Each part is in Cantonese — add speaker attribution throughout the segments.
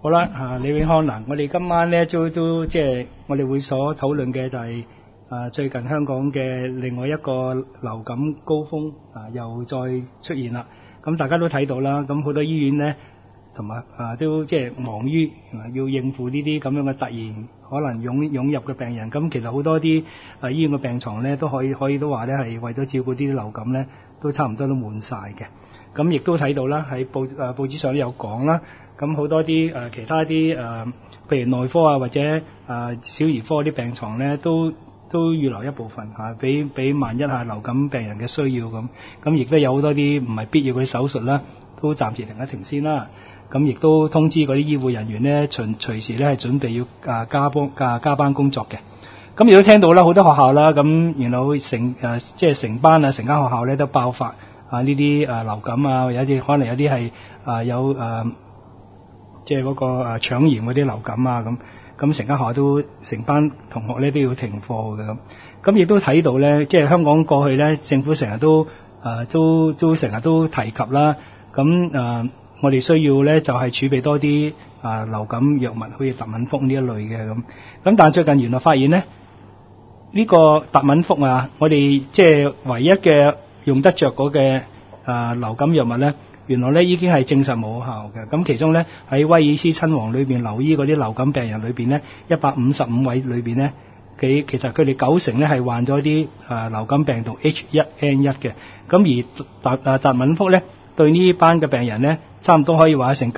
Speaker 1: 好啦，李永康嗱，我哋今晚咧都即係我哋會所討論嘅就係最近香港嘅另外一個流感高峰又再出現啦。咁大家都睇到啦，咁好多醫院咧同埋都即係忙於要應付呢啲咁樣嘅突然可能湧入嘅病人。咁其實好多啲醫院嘅病床咧都可以都話咧係為咗照顧啲流感咧都差唔多都滿晒嘅。咁亦都睇到啦，喺報紙上都有講啦。咁好多啲其他啲譬如內科或者小兒科啲病床咧，都預留一部分俾萬一流感病人嘅需要咁。咁亦都有好多啲唔係必要嘅手術啦，都暫時停一停先啦。咁亦都通知嗰啲醫護人員咧，隨時咧係準備要加班工作嘅。咁亦都聽到啦，好多學校啦，咁然後即係成班成間學校咧都爆發呢啲流感有啲可能有啲係有即係嗰個腸炎嗰啲流感咁成間學校都成班同學咧都要停課嘅咁亦都睇到咧，即係香港過去咧政府成日都成日都提及啦，咁我哋需要咧就係儲備多啲流感藥物，好似特敏福呢一類嘅咁但係最近原來發現咧呢個特敏福我哋即係唯一嘅用得着嗰嘅流感藥物咧，原來咧已經係證實冇效嘅。咁其中咧喺威爾斯親王裏邊留醫嗰啲流感病人裏邊咧，155位裏邊咧，其實佢哋90%咧係患咗啲流感病毒 H1N1 嘅。咁而特敏福咧對呢班嘅病人咧，差唔多可以話成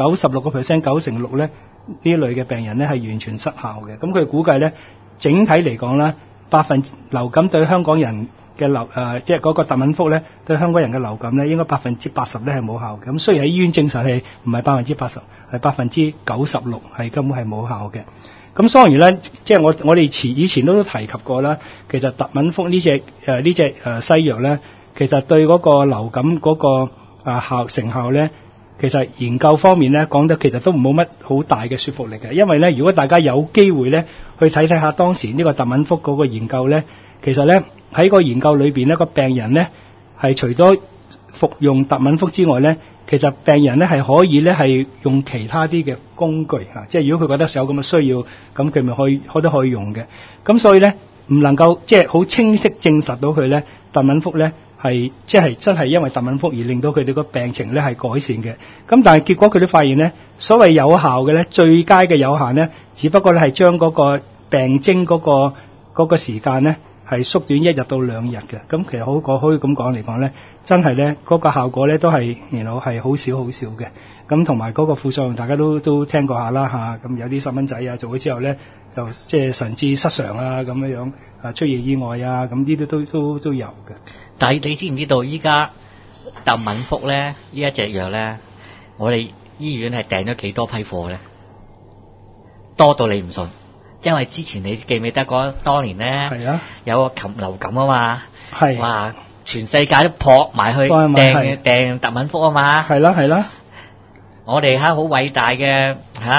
Speaker 1: 96%、96%咧呢類嘅病人咧係完全失效嘅。咁佢估計咧整體嚟講咧，流感對香港人嘅即係嗰個特敏福咧，對香港人嘅流感咧，應該80%咧係冇效嘅。咁雖然喺醫院證實係唔係80%，係96%係根本係冇效嘅。咁當然咧，即係我哋以前都提及過啦。其實特敏福呢隻西藥咧，其實對嗰個流感嗰個成效咧，其實研究方面咧講得其實都冇乜好大嘅說服力嘅。因為咧，如果大家有機會咧去睇下當時呢個特敏福嗰個研究咧，其實咧喺個研究裏邊咧，個病人咧係除咗服用特敏福之外咧，其實病人咧係可以咧係用其他啲嘅工具即係如果佢覺得有咁嘅需要，咁佢咪可以用嘅。咁所以咧唔能夠即係好清晰證實到佢咧特敏福咧係即係真係因為特敏福而令到佢哋個病情咧係改善嘅。咁但係結果佢都發現咧，所謂有效嘅咧，最佳嘅有效咧，只不過咧係將嗰個病徵嗰個時間咧係縮短1日到2日嘅。咁其實可以咁講嚟講咧，真係咧嗰個效果咧都係係好少嘅。咁同埋嗰個副作用大家都聽過下啦咁有啲細蚊仔做咗之後咧就即係神志失常咁樣出現意外咁呢啲都有嘅。
Speaker 2: 但係你知唔知道依家特敏福咧呢一隻藥咧，我哋醫院係訂咗幾多批貨咧？多到你唔信。因為之前你記唔記得嗰當年咧，有個流感嘛，哇，全世界都撲埋去訂特敏福嘛，係啦，我哋好偉大嘅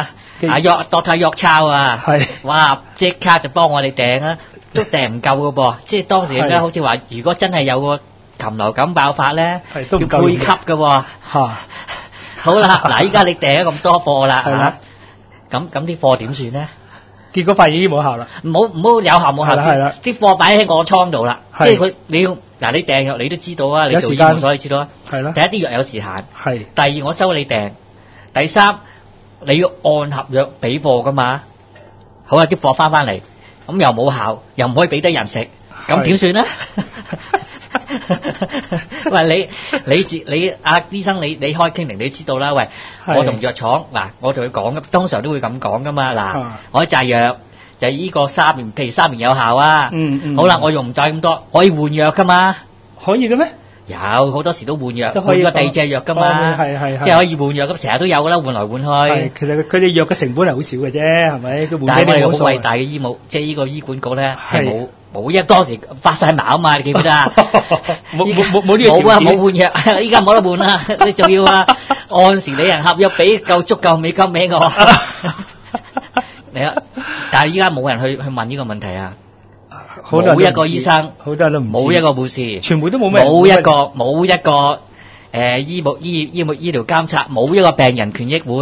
Speaker 2: Dr. 約抄哇，即刻就幫我哋訂都訂唔夠噶噃，即係當時咧好似話，如果真係有個禽流感爆發咧，要配給噶好啦，嗱，依家你訂咗咁多貨啦，咁啲貨點算咧？
Speaker 1: 結果發現已經冇效啦，
Speaker 2: 唔好有效冇效先，啲貨擺喺我倉度啦，即係佢你訂藥你都知道啊，你做醫務所以知道啊，係啦。第一啲藥有時限，係。第二我收你訂，第三你要按合約俾貨噶嘛，好啊，啲貨翻嚟，咁又冇效，又唔可以俾得人食，咁點算咧？喂，你醫生你開傾你都知道啦。喂，我同藥廠我同佢講，通常都會咁講噶嘛。我紮藥就依個3年，譬如3年有效啊。好啦，我用唔再咁多，可以換藥噶嘛？可以嘅咩？有好多時都換藥，換個第二隻藥噶嘛。係，即係可以換藥，咁成日都有噶啦，換來換去。其實佢哋藥嘅成本係好少嘅啫，係咪？但係我哋好偉大嘅醫務，即係呢個醫管局咧係冇，因為當時發晒矛啊嘛，你記唔記得啊？冇呢個冇啊，冇換藥，依家冇得換啦，你仲要按時履行合約，俾夠足夠美金俾我。嚟啊！但係依家冇人去問呢個問題啊！冇一個醫生，好多人都唔知，冇一個護士，全部都冇咩，冇一個醫療監察，冇一個病人權益會，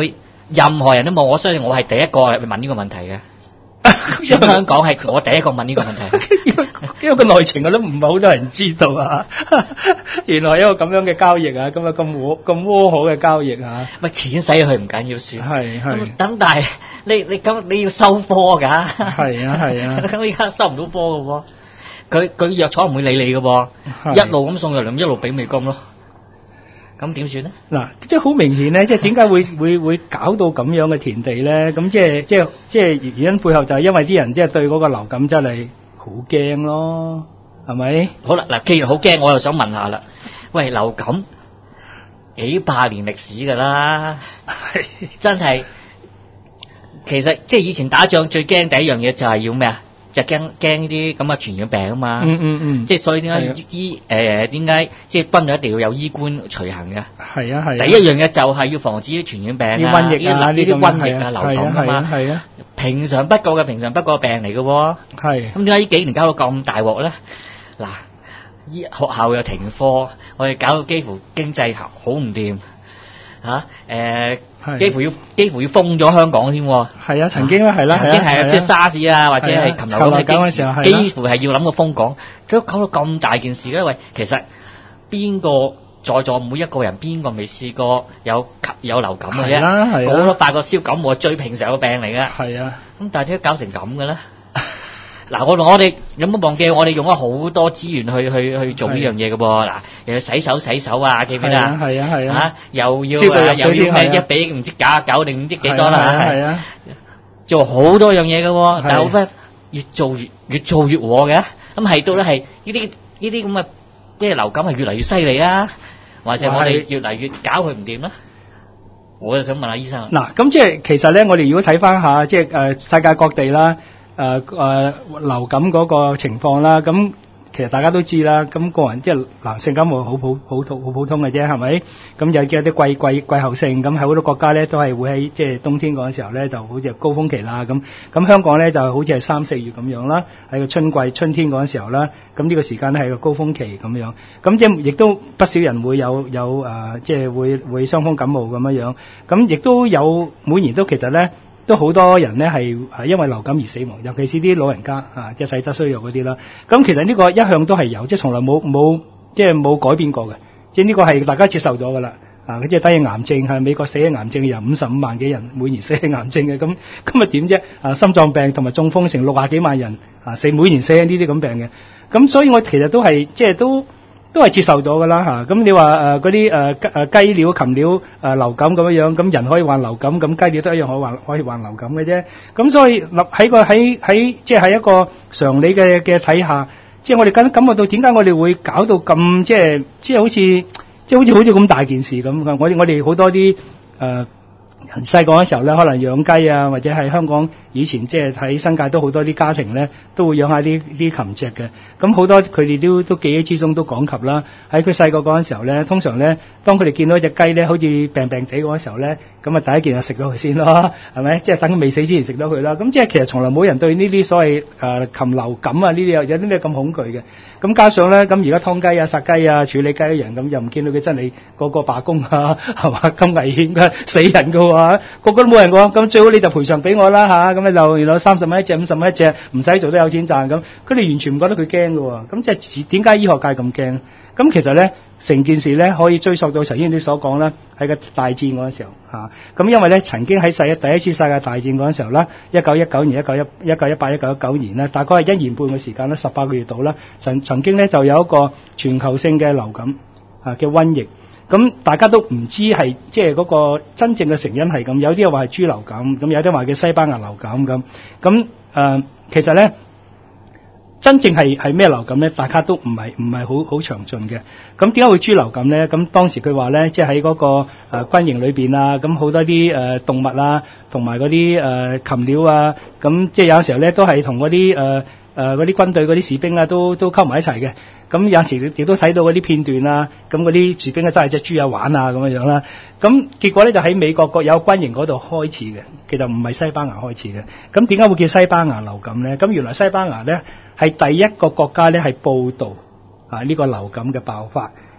Speaker 2: 任何人都冇，我相信我係第一個去問呢個問題嘅。香港係我第一個問呢個問題，
Speaker 1: 因為個內情我都唔係好多人知道啊。原來一個咁樣嘅交易啊，咁窩可嘅交易啊。
Speaker 2: 咪錢使去唔緊要算，
Speaker 1: 係
Speaker 2: 咁但係你要收科㗎。
Speaker 1: 係啊，
Speaker 2: 咁依家收唔到科嘅喎，佢藥廠唔會理你嘅喎，一路咁送藥嚟，一路俾美金咯。咁點算咧？嗱，
Speaker 1: 即係好明顯咧，即係點解會搞到咁樣嘅田地咧？咁即係原因背後就係因為啲人即係對嗰個流感真係好驚咯，係咪？
Speaker 2: 好啦，嗱，既然好驚，我又想問下啦，喂，流感幾百年歷史㗎啦，真係，其實即係以前打仗最驚第一樣嘢就係要咩啊？就驚呢啲咁嘅傳染病啊嘛，即係所以點解點解即係軍隊一定要有醫官隨行嘅？係啊，第一樣嘢就係要防止啲傳染病啊，呢啲瘟疫啊、流感啊嘛，係啊，平常不過嘅病嚟嘅喎，係。咁點解呢幾年搞到咁大鑊咧？嗱，學校又停課，我哋搞到幾乎經濟好唔掂嚇，幾乎要封咗香港添。係啊，曾經咧係啦，曾經係即係沙士啊，或者係禽流感嘅時候，幾乎係要諗個封港。都搞到咁大件事咧，喂，其實邊個在座每一個人邊個未試過有流感嘅啫？係啊，我都發過燒感冒係最平常嘅病嚟嘅。係啊，咁但係點解搞成咁嘅咧？嗱，我哋有冇忘記我哋用咗好多資源去做呢樣嘢嘅噃？嗱，又要洗手啊，記唔記得啊？係啊，又要咩1比唔知99定唔知幾多啦？係啊，做好多樣嘢嘅喎，但係好快越做越禍嘅。咁係到咧係呢啲咁嘅即係流感係越嚟越犀利啊，或者我哋越嚟越搞佢唔掂啦？我就想問下醫生。嗱，咁即係其實咧，我哋如果睇翻下即係世界各地啦。流感嗰個情況啦，咁其實大家都知啦，咁個人即係男性感冒好普通嘅啫，係咪？咁有啲季候性，咁喺好多國家咧都係會喺即係冬天嗰陣時候咧，就好似係高峰期啦。咁香港咧就好似係3、4月咁樣啦，喺個春天嗰陣時候啦，咁呢個時間咧係個高峰期咁樣。咁即係亦都不少人會有即係會傷風感冒咁樣。咁亦都有每年都其實咧。都好多人咧係因為流感而死亡，尤其是啲老人家即係體質衰弱嗰啲啦。咁其實呢個一向都係有，即係從來冇改變過嘅。即係呢個係大家接受咗㗎啦。即係低癌症係美國死嘅癌症有55萬幾人每年死嘅癌症嘅，咁今日點啫？心臟病同埋中風成60幾萬人每年死呢啲咁病嘅。咁所以我其實都係即係都係接受咗噶啦嚇，咁你話嗰啲雞鳥禽鳥流感咁樣，咁人可以患流感，咁雞鳥都一樣可以患流感嘅啫。咁所以喺即係喺一個常理嘅睇下，即係我哋感覺到點解我哋會搞到咁即係好似咁大件事咁。我哋好多啲人細個嘅時候咧，可能養雞啊，或者係香港以前即係喺新界都好多啲家庭咧，都會養下啲禽隻嘅。咁好多佢哋都記憶之中都講及啦。喺佢細個嗰陣時候咧，通常咧，當佢哋見到隻雞咧，好似病地嗰陣時候咧，咁啊第一件就食咗佢先咯，係咪？即係等佢未死之前食咗佢啦。咁即係其實從來冇人對呢啲所謂禽流感啊呢啲有啲咩咁恐懼嘅。咁加上咧，咁而家劏雞啊、殺雞啊、處理雞嘅人咁，又唔見到佢真係個個罷工啊，係嘛？咁危險嘅，死人㗎喎，個個都冇人講。咁最好你就賠償俾我啦嚇，咁你就原來30蚊一隻、50蚊一隻，唔使做都有錢賺咁。佢哋完全唔覺得佢驚㗎喎。咁即係點解醫學界咁驚？咁其實咧，成件事咧可以追溯到頭先你所講啦，喺個大戰嗰陣時候嚇。咁因為咧曾經喺第一次世界大戰嗰陣時候啦，1919年、1918、1919年咧，大概係1年半嘅時間啦，18個月度啦，曾經咧就有一個全球性嘅流感嘅瘟疫。咁大家都唔知係即係嗰個真正嘅成因係咁，有啲話係豬流感，咁有啲話叫西班牙流感咁。咁其實咧。真正係咩流感咧？大家都唔係好詳盡嘅。咁點解會豬流感咧？咁當時佢話咧，即係喺嗰個軍營裏邊啊，咁好多啲動物啊，同埋嗰啲禽鳥啊，咁即係有時候咧都係同嗰啲嗰啲軍隊嗰啲士兵啊都溝埋一齊嘅。咁有時亦都睇到嗰啲片段啊，咁嗰啲士兵啊真係隻豬啊玩啊咁樣啦。咁結果咧就喺美國國有軍營嗰度開始嘅，其實唔係西班牙開始嘅。咁點解會叫西班牙流感咧？咁原來西班牙咧係第一個國家咧係報導呢個流感嘅爆發。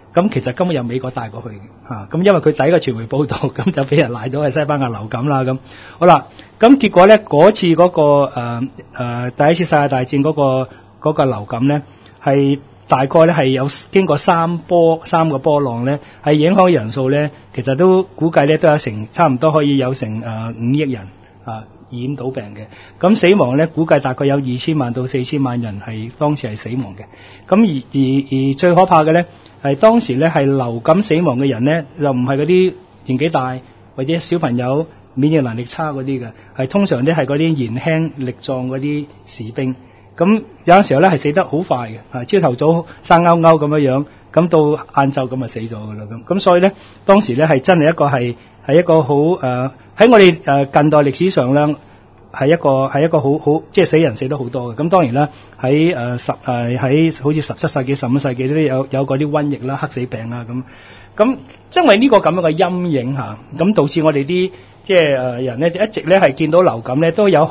Speaker 1: 咁其實根本由美國帶過去嘅咁因為佢第一個傳媒報導，咁就俾人賴到係西班牙流感啦咁。好啦，咁結果咧嗰次嗰個第一次世界大戰嗰個流感咧係大概咧係有經過三個波浪咧，係影響人數咧，其實都估計咧都有差唔多可以有成5億人染到病嘅。咁死亡咧估計大概有2000萬到4000萬人係當時係死亡嘅。咁而最可怕嘅咧係當時咧係流感死亡嘅人咧，又唔係嗰啲年紀大或者小朋友免疫能力差嗰啲嘅，係通常咧係嗰啲年輕力壯嗰啲士兵。咁有陣時候咧係死得好快嘅，朝頭早生勾勾咁樣，咁到晏晝咁就死咗㗎啦咁所以咧當時咧係真係一個好喺我哋近代歷史上咧係一個好即係死人死得好多嘅。咁當然啦喺喺好似17世紀15世紀都有嗰啲瘟疫啦、黑死病啊咁因為呢個咁樣嘅陰影咁導致我哋啲即係人咧一直咧係見到流感咧都有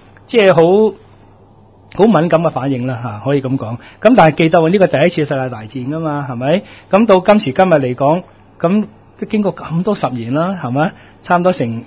Speaker 1: 好敏感嘅反應啦可以咁講。咁但係記得呢個第一次世界大戰㗎嘛，係咪？咁到今時今日嚟講，咁都經過咁多10年啦，係咪？差唔多成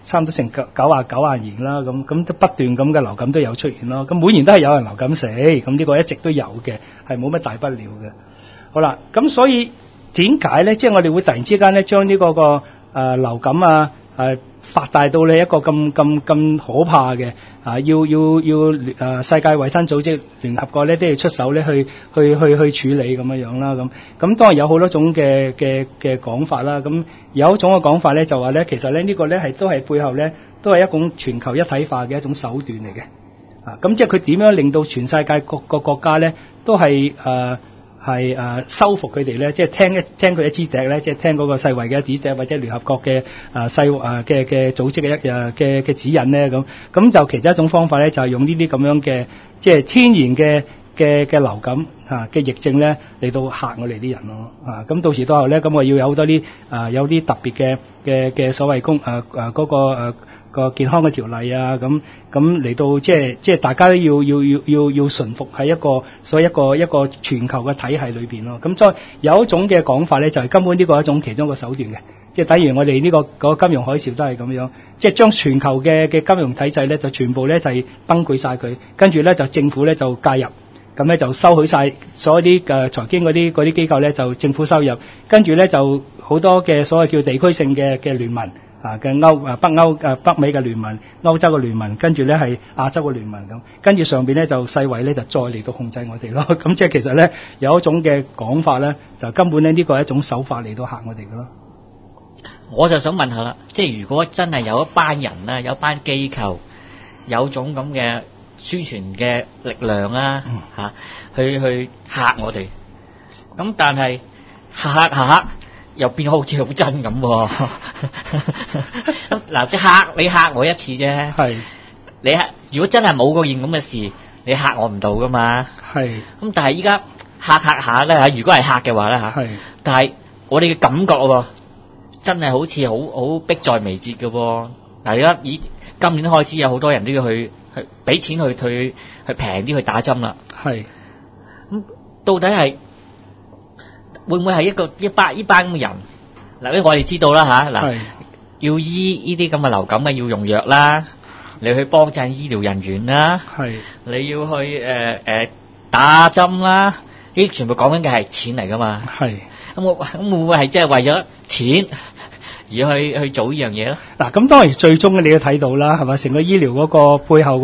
Speaker 1: 90年啦，咁都不斷咁嘅流感都有出現咯。咁每年都係有人流感死，咁呢個一直都有嘅，係冇乜大不了嘅。好啦，咁所以點解咧？即係我哋會突然之間咧將呢個流感發大到你一個咁可怕嘅要世界衛生組織聯合國咧都要出手咧去處理咁樣啦咁當然有好多種嘅講法啦。咁有一種嘅講法咧就話咧其實咧呢個咧都係背後咧都係一種全球一體化嘅一種手段嚟嘅咁即係佢點樣令到全世界各個國家咧都係收服佢哋咧，即係聽佢一支笛咧，即係聽嗰個世衛嘅一支笛，或者聯合國嘅嘅組織嘅指引咧，咁就其中一種方法咧，就係用呢啲咁樣嘅即係天然嘅流感嘅疫症咧嚟到嚇我哋啲人咯咁到時到後咧，咁我要有好多啲有啲特別嘅所謂嗰個健康嘅條例咁嚟到即係大家都要順服喺一個全球嘅體系裏邊咯。咁再有一種嘅講法咧，就係根本呢個係一種其中一個手段嘅，即係等於我哋呢個金融海嘯都係咁樣，即係將全球嘅金融體制咧就全部咧就係崩潰晒佢，跟住咧就政府咧就介入，咁咧就收取晒所有啲財經嗰啲機構咧就政府收入，跟住咧就好多嘅所謂叫地區性嘅聯盟。嘅北美嘅聯盟、歐洲嘅聯盟，跟住咧係亞洲嘅聯盟咁，跟住上邊咧就世衛咧就再嚟到控制我哋咯。咁即係其實咧有一種嘅講法咧，就根本咧呢個係一種手法嚟到嚇我哋嘅咯。
Speaker 2: 我就想問下啦，即係如果真係有一班人啦，有一班機構有種咁嘅宣傳嘅力量啦去嚇我哋，咁但係嚇又變好似好真咁喎。嗱，即係你嚇我一次啫。係。你如果真係冇個件咁嘅事，你嚇我唔到噶嘛。係。咁但係依家嚇下咧嚇，如果係嚇嘅話咧嚇。係。但係我哋嘅感覺喎，真係好似好迫在眉睫嘅喎。嗱，而家今年開始有好多人都要去俾錢去平啲去打針啦。係。咁到底係？會唔會係一班咁嘅人？嗱，因為我哋知道啦嚇，嗱，要醫呢啲咁嘅流感嘅要用藥啦，你去幫襯醫療人員啦，你要去打針啦，呢啲全部講緊嘅係錢嚟噶嘛。係。咁會唔會係即係為咗錢而去做呢樣嘢咧？嗱，咁當然最終你都睇到啦，係咪？成個醫療嗰個背後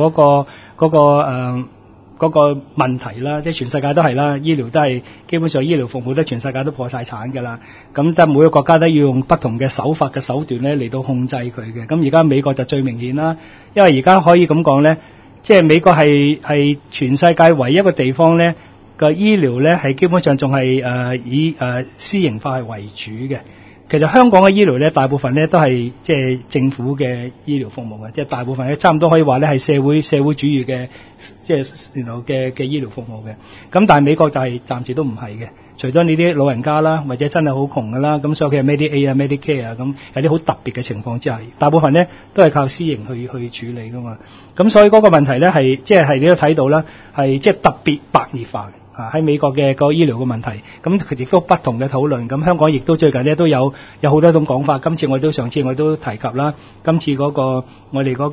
Speaker 2: 嗰個問題啦，即係全世界都係啦，醫療都係基本上醫療服務都全世界都破晒產㗎啦。咁即係每個國家都要用不同嘅手法嘅手段咧嚟到控制佢嘅。咁而家美國就最明顯啦，因為而家可以咁講咧，即係美國係全世界唯一一個地方咧個醫療咧係基本上仲係以私營化係為主嘅。其實香港嘅醫療咧，大部分咧都係即係政府嘅醫療服務嘅，即係大部分咧差唔多可以話咧係社會主義嘅即係嘅醫療服務嘅。咁但係美國就係暫時都唔係嘅，除咗呢啲老人家啦，或者真係好窮㗎啦，咁所以佢係 Medicaid 啊、Medicare 啊，咁有啲好特別嘅情況之下，大部分咧都係靠私營去處理㗎嘛。咁所以嗰個問題咧係即係你都睇到啦，係即係特別白熱化嘅。
Speaker 1: 喺美國嘅個醫療嘅問題，咁佢亦都不同嘅討論。咁香港亦都最近咧都有好多種講法。上次我都提及啦，今次嗰個我哋嗰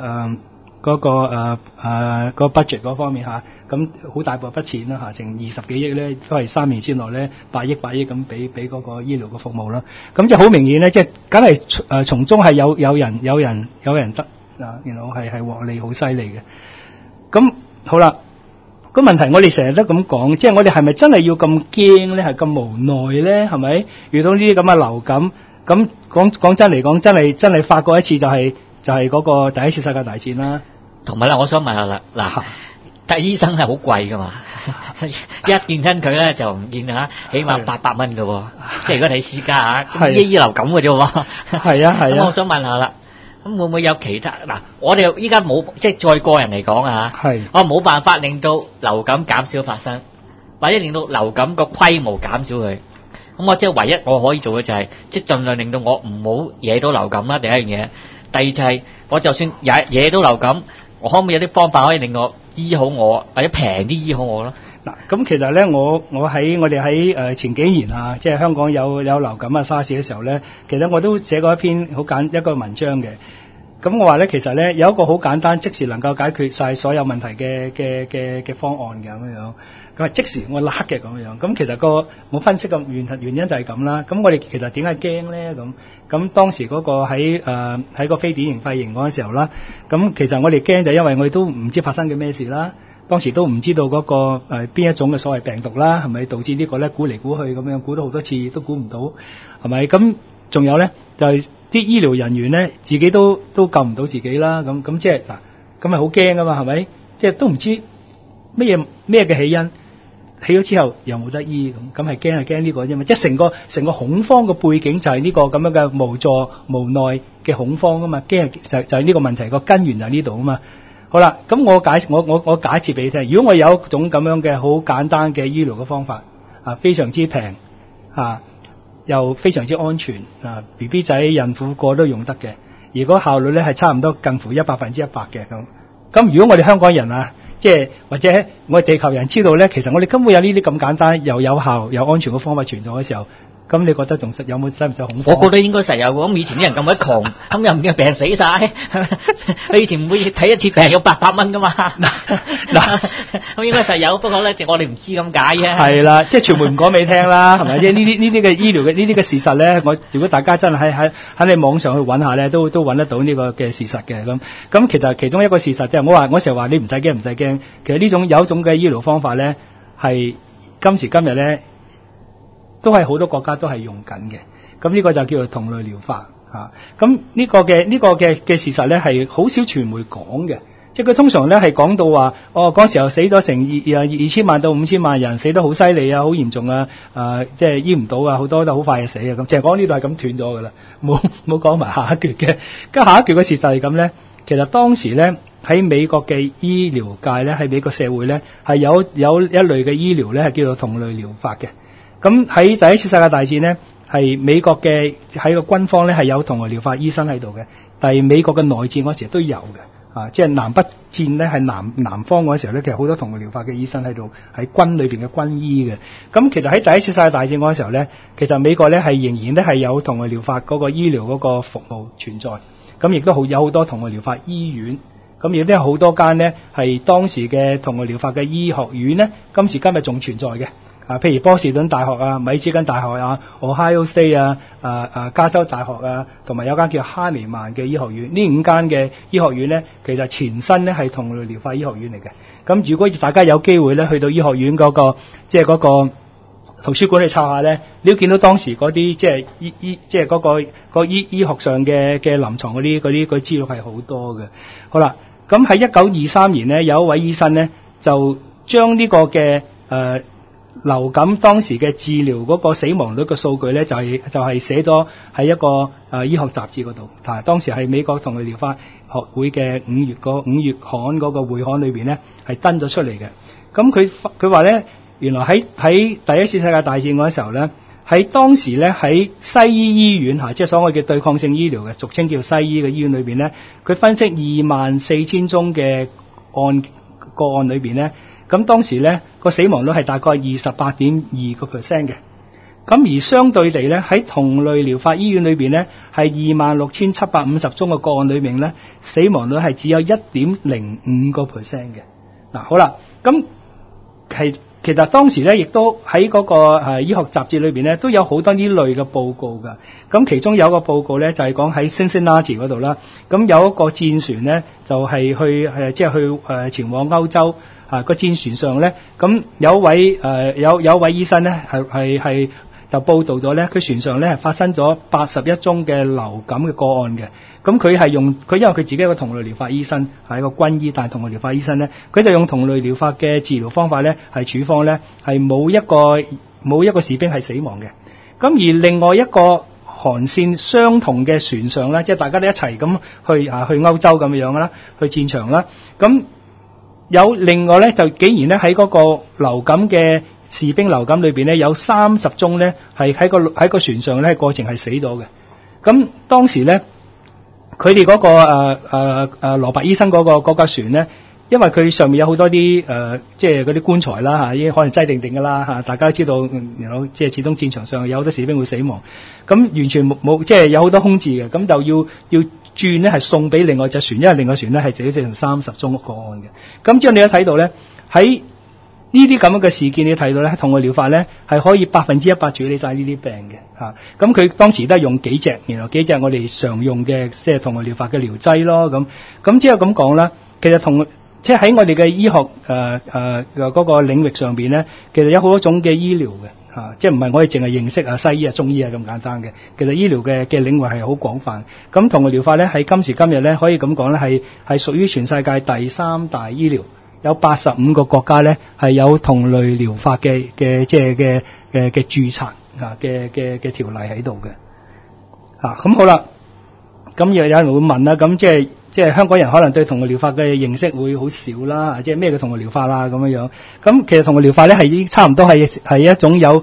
Speaker 1: 個 budget 嗰方面咁好大部筆錢啦剩20幾億咧，都係3年之內咧8億咁俾嗰個醫療嘅服務啦。咁即係好明顯咧，即係梗係從中係有人得然後係獲利好犀利嘅。咁好啦。個問題我哋成日都咁講，即係我哋係咪真係要咁驚咧？係咁無奈咧？係咪遇到呢啲咁嘅流感？咁講真嚟講，真係發過一次就係嗰個第一次世界大戰啦。
Speaker 2: 同埋啦，我想問下啦，嗱，睇醫生係好貴噶嘛？一見親佢咧就唔見起碼800蚊噶喎。即係如果睇私家醫流感嘅啫喎。係啊。咁我想問下啦。咁會唔會有其他嗱？我哋依家冇即係再個人嚟講我冇辦法令到流感減少發生，或者令到流感個規模減少佢。咁我即係唯一我可以做嘅就係即係盡量令到我唔好惹到流感啦。第一樣嘢，第二就係我就算惹到流感，我可唔可以有啲方法可以令我醫好我，或者平啲醫好我咯？
Speaker 1: 嗱，咁其實咧，我哋喺前幾年即係香港有流感沙士嘅時候咧，其實我都寫過一個文章嘅。咁我話咧，其實咧有一個好簡單，即時能夠解決晒所有問題嘅方案嘅咁樣。咁即時我立刻嘅咁樣。咁其實我分析嘅原因就係咁啦。咁我哋其實點解驚咧？咁當時嗰個喺個非典型肺炎嗰陣時候啦，咁其實我哋驚就因為我哋都唔知發生嘅咩事啦。當時都唔知道嗰個邊一種嘅所謂病毒啦，係咪導致呢個咧估嚟估去咁樣估咗好多次都估唔到，係咪？咁仲有咧就係啲醫療人員咧自己都救唔到自己啦，咁即係嗱，咁係好驚噶嘛，係咪？即係都唔知咩嘅起因，起咗之後又冇得醫，咁係驚呢個啫嘛，即係成個恐慌嘅背景就係呢個咁樣嘅無助無奈嘅恐慌啊嘛，驚就係呢個問題個根源就喺呢度啊嘛。好啦，咁我解釋俾你聽。如果我有一種咁樣嘅好簡單嘅醫療嘅方法，非常之平，又非常之安全，BB 仔、孕婦個都用得嘅，而個效率咧係差唔多近乎100%嘅咁。如果我哋香港人即係或者我哋地球人知道咧，其實我哋根本有呢啲咁簡單又有效又安全嘅方法存在嘅時候。咁你覺得仲有冇使唔使恐慌？
Speaker 2: 我覺得應該實有喎。咁以前啲人咁鬼窮，咁又唔見病死晒。你以前唔會睇一次病有800蚊噶嘛？嗱，咁應該實有，不過咧我哋唔知咁解啫。係啦，即係傳媒唔講俾你聽啦，係咪？即係呢啲嘅醫療嘅呢啲嘅事實咧，如果大家真係喺你網上去揾下咧，都揾得到呢個嘅事實嘅咁。其實其中一個事實即係我成日話你唔使驚。其實有一種嘅醫療方法咧，係今時今日咧。都係好多國家都係用緊嘅，咁呢個就叫做同類療法咁呢個嘅事實咧係好少傳媒講嘅，即係佢通常咧係講到話嗰時候死咗成2000萬到5000萬人，死得好犀利好嚴重即係醫唔到好多都好快就死咁，淨係講呢度係咁斷咗噶啦，冇講埋下一橛嘅。咁下一橛嘅事實係咁咧，其實當時咧喺美國嘅醫療界咧，喺美國社會咧係有一類嘅醫療咧係叫做同類療法嘅。咁喺第一次世界大戰咧，係美國嘅喺個軍方咧係有同類療法醫生喺度嘅，但係美國嘅內戰嗰時都有嘅，即係南北戰咧係南方嗰時候咧，其實好多同類療法嘅醫生喺度，喺軍裏邊嘅軍醫嘅。咁其實喺第一次世界大戰嗰時候咧，其實美國咧係仍然咧係有同類療法嗰個醫療嗰個服務存在，咁亦都有好多同類療法醫院，咁亦都有好多間咧係當時嘅同類療法嘅醫學院咧，今時今日仲存在嘅。譬如波士頓大學米茲根大學Ohio State 加州大學同埋有間叫哈尼曼嘅醫學院，呢5間嘅醫學院咧，其實前身咧係同類療法醫學院嚟嘅。咁如果大家有機會咧去到醫學院嗰個即係嗰個圖書館去抄下咧，你都見到當時嗰啲即係即係嗰個醫學上嘅臨床嗰啲資料係好多嘅。好啦，咁喺1923年咧，有一位醫生咧就將呢個嘅流感當時嘅治療嗰個死亡率嘅數據咧，就係寫咗喺一個醫學雜誌嗰度。當時係美國同類療法學會嘅5月刊嗰個會刊裏邊咧，係登咗出嚟嘅。咁佢話咧，原來喺第一次世界大戰嗰時候咧，喺當時咧喺西醫醫院即係所謂嘅對抗性醫療嘅，俗稱叫西醫嘅醫院裏邊咧，佢分析24000宗嘅個案裏邊咧。咁
Speaker 1: 咁當時咧個死亡率係大概 28.2% 嘅。咁而相對地咧，喺同類療法醫院裏邊咧，係26,750宗嘅個案裏面咧，死亡率係只有 1.05% 嘅。嗱，好啦，咁其實當時咧，亦都喺嗰個醫學雜誌裏邊咧，都有好多呢類嘅報告㗎。咁其中有一個報告咧，就係講喺 Cincinnati 嗰度啦。咁有一個戰船咧，就係去前往歐洲個戰船上咧，咁有一位醫生咧，係就報道咗咧，佢船上咧係發生咗81宗嘅流感嘅個案嘅。咁佢因為佢自己係個同類療法醫生，係一個軍醫，但係同類療法醫生咧，佢就用同類療法嘅治療方法咧，係處方咧，係冇一個士兵係死亡嘅。咁而另外一個航線相同嘅船上咧，即係大家都一齊咁去歐洲咁樣啦，去戰場啦。咁有另外咧，就竟然咧喺嗰個流感嘅士兵流感裏邊咧，有30宗咧係喺個船上咧過程係死咗嘅。咁當時咧，佢哋嗰個羅伯醫生嗰架船咧，因為佢上面有好多啲即係嗰啲棺材啦嚇，已經可能擠定㗎啦嚇。大家都知道，即係始終戰場上有好多士兵會死亡，咁完全冇即係有好多空置嘅，咁就要轉咧係送俾另外隻船，因為另外船咧係死咗成30宗個案嘅。咁之後你都睇到咧，喺呢啲咁樣嘅事件，你睇到咧，同類療法咧係可以100%處理晒呢啲病嘅嚇。咁佢當時都係用幾隻我哋常用嘅即係同類療法嘅療劑咯。咁之後咁講啦，其實即係喺我哋嘅醫學嗰個領域上邊咧，其實有好多種嘅醫療嘅嚇，即係唔係我哋淨係認識西醫中醫咁簡單嘅。其實醫療嘅領域係好廣泛。咁同類療法咧喺今時今日咧可以咁講咧係屬於全世界第3大醫療。有85個國家咧係有同類療法嘅註冊嘅條例喺度嘅嚇。咁好啦，咁有人會問啦，咁即係香港人可能對同類療法嘅認識會好少啦，即係咩叫同類療法啦咁樣。咁其實同類療法咧係已經差唔多係一種有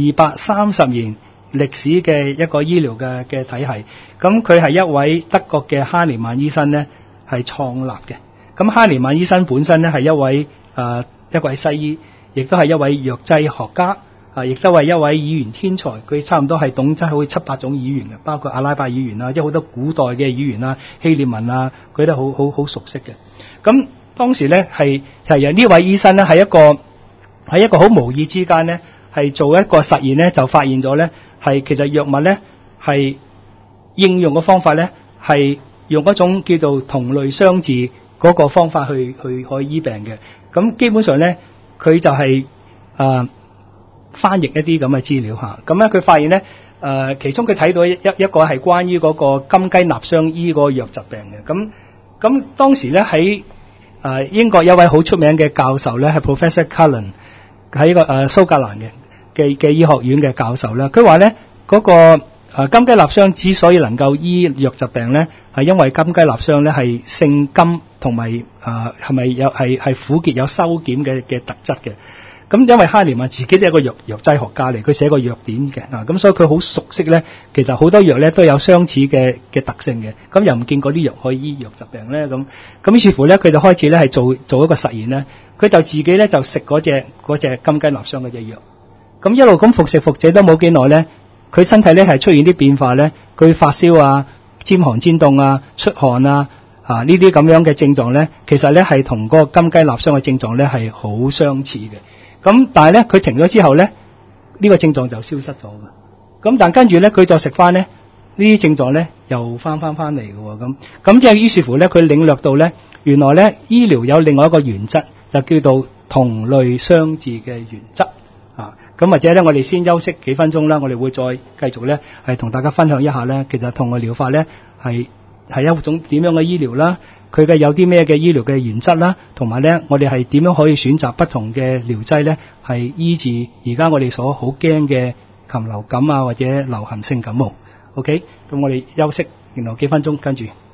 Speaker 1: 230年歷史嘅一個醫療嘅體系。咁佢係一位德國嘅哈尼曼醫生咧係創立嘅。咁哈尼曼醫生本身咧係一位西醫，亦都係一位藥劑學家，亦都係一位語言天才。佢差唔多係懂得好似7-8種語言嘅，包括阿拉伯語言啦，即係好多古代嘅語言啦、希臘文啊，佢都好熟悉嘅。咁當時咧係由呢位醫生咧喺一個好無意之間咧係做一個實驗咧，就發現咗咧係其實藥物咧係應用嘅方法咧係用一種叫做同類相治嗰個方法去可以醫病嘅。咁基本上咧佢就係翻譯一啲咁嘅資料嚇。咁咧佢發現咧其中佢睇到一個係關於嗰個金雞納霜醫嗰個瘧疾病嘅。咁當時咧喺英國有一位好出名嘅教授咧係 Professor Cullen， 喺個蘇格蘭嘅醫學院嘅教授咧，佢話咧嗰個金雞納霜之所以能夠醫瘧疾病咧，係因為金雞納霜咧係性甘同埋係咪有係苦澀有收斂嘅特質嘅。咁因為哈尼曼自己都係一個藥劑學家嚟，佢寫個藥典嘅咁所以佢好熟悉咧。其實好多藥咧都有相似嘅特性嘅。咁又唔見嗰啲藥可以醫瘧疾病咧。咁於是乎咧，佢就開始咧係做一個實驗咧。佢就自己咧就食嗰隻金雞納霜嗰隻藥。咁一路咁服食都冇幾耐咧，佢身體咧係出現啲變化咧。佢發燒啊、尖寒尖凍啊、出汗啊呢啲咁樣嘅症狀咧，其實咧係同嗰個金雞納霜嘅症狀咧係好相似嘅。咁但係咧佢停咗之後咧，呢個症狀就消失咗嘅。咁但跟住咧佢就食翻咧，呢啲症狀咧又翻嚟嘅喎。咁即係於是乎咧，佢領略到咧，原來咧醫療有另外一個原則，就叫做同類相治嘅原則。咁或者咧，我哋先休息幾分鐘啦，我哋會再繼續咧係同大家分享一下咧，其實同類療法咧係一種點樣嘅醫療啦。佢嘅有啲咩嘅醫療嘅原則啦，同埋咧，我哋係點樣可以選擇不同嘅療劑咧，係醫治而家我哋所好驚嘅禽流感啊，或者流行性感冒。OK，咁我哋休息，然後幾分鐘跟住。